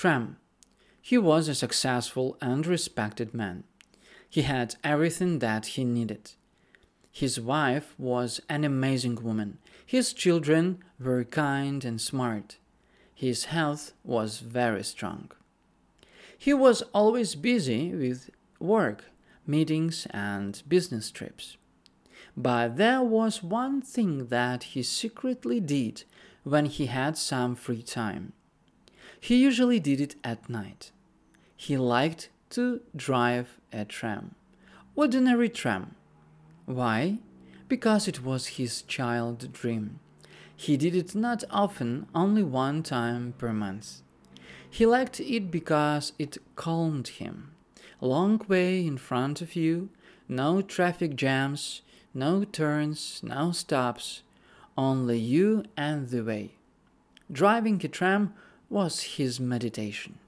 Tram. He was a successful and respected man. He had everything that he needed. His wife was an amazing woman. His children were kind and smart. His health was very strong. He was always busy with work, meetings, and business trips. But there was one thing that he secretly did when he had some free time. He usually did it at night. He liked to drive a tram. Ordinary tram. Why? Because it was his child dream. He did it not often, only one time per month. He liked it because it calmed him. A long way in front of you, no traffic jams, no turns, no stops, only you and the way. Driving a tram was his meditation.